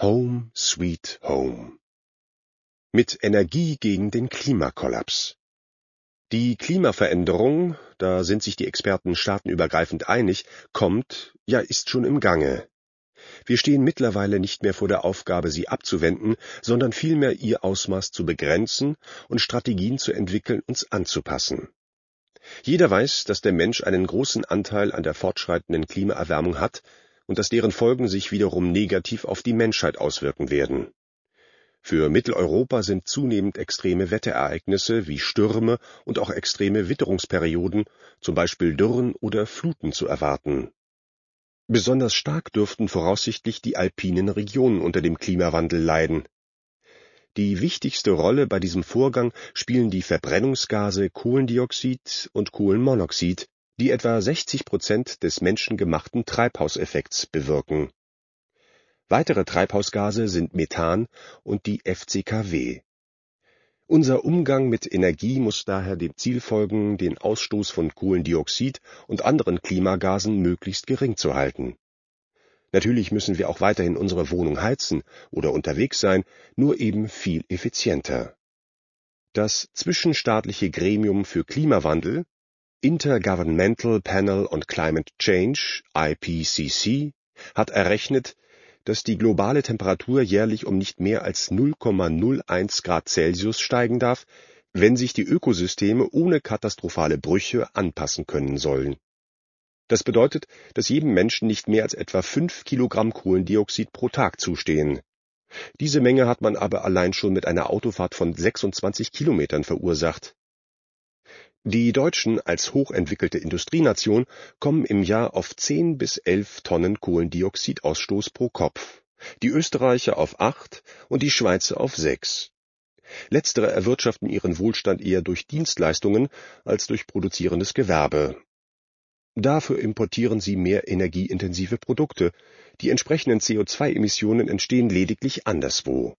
Home Sweet Home. Mit Energie gegen den Klimakollaps. Die Klimaveränderung, da sind sich die Experten staatenübergreifend einig, ist schon im Gange. Wir stehen mittlerweile nicht mehr vor der Aufgabe, sie abzuwenden, sondern vielmehr ihr Ausmaß zu begrenzen und Strategien zu entwickeln, uns anzupassen. Jeder weiß, dass der Mensch einen großen Anteil an der fortschreitenden Klimaerwärmung hat und dass deren Folgen sich wiederum negativ auf die Menschheit auswirken werden. Für Mitteleuropa sind zunehmend extreme Wetterereignisse wie Stürme und auch extreme Witterungsperioden, zum Beispiel Dürren oder Fluten, zu erwarten. Besonders stark dürften voraussichtlich die alpinen Regionen unter dem Klimawandel leiden. Die wichtigste Rolle bei diesem Vorgang spielen die Verbrennungsgase Kohlendioxid und Kohlenmonoxid, die etwa 60% des menschengemachten Treibhauseffekts bewirken. Weitere Treibhausgase sind Methan und die FCKW. Unser Umgang mit Energie muss daher dem Ziel folgen, den Ausstoß von Kohlendioxid und anderen Klimagasen möglichst gering zu halten. Natürlich müssen wir auch weiterhin unsere Wohnung heizen oder unterwegs sein, nur eben viel effizienter. Das zwischenstaatliche Gremium für Klimawandel, Intergovernmental Panel on Climate Change, IPCC, hat errechnet, dass die globale Temperatur jährlich um nicht mehr als 0,01 Grad Celsius steigen darf, wenn sich die Ökosysteme ohne katastrophale Brüche anpassen können sollen. Das bedeutet, dass jedem Menschen nicht mehr als etwa 5 Kilogramm Kohlendioxid pro Tag zustehen. Diese Menge hat man aber allein schon mit einer Autofahrt von 26 Kilometern verursacht. Die Deutschen als hochentwickelte Industrienation kommen im Jahr auf 10 bis 11 Tonnen Kohlendioxidausstoß pro Kopf, die Österreicher auf 8 und die Schweizer auf 6. Letztere erwirtschaften ihren Wohlstand eher durch Dienstleistungen als durch produzierendes Gewerbe. Dafür importieren sie mehr energieintensive Produkte, die entsprechenden CO2-Emissionen entstehen lediglich anderswo.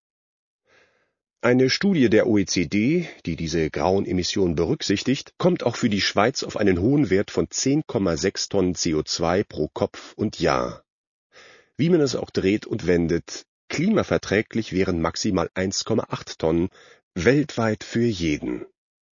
Eine Studie der OECD, die diese grauen Emissionen berücksichtigt, kommt auch für die Schweiz auf einen hohen Wert von 10,6 Tonnen CO2 pro Kopf und Jahr. Wie man es auch dreht und wendet, klimaverträglich wären maximal 1,8 Tonnen, weltweit für jeden.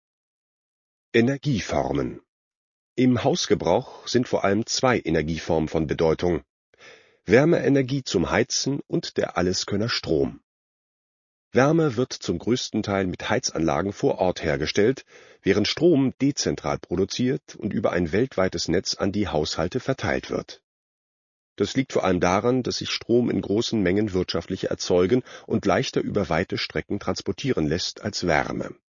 Energieformen. Im Hausgebrauch sind vor allem 2 Energieformen von Bedeutung: Wärmeenergie zum Heizen und der Alleskönner Strom. Wärme wird zum größten Teil mit Heizanlagen vor Ort hergestellt, während Strom dezentral produziert und über ein weltweites Netz an die Haushalte verteilt wird. Das liegt vor allem daran, dass sich Strom in großen Mengen wirtschaftlicher erzeugen und leichter über weite Strecken transportieren lässt als Wärme.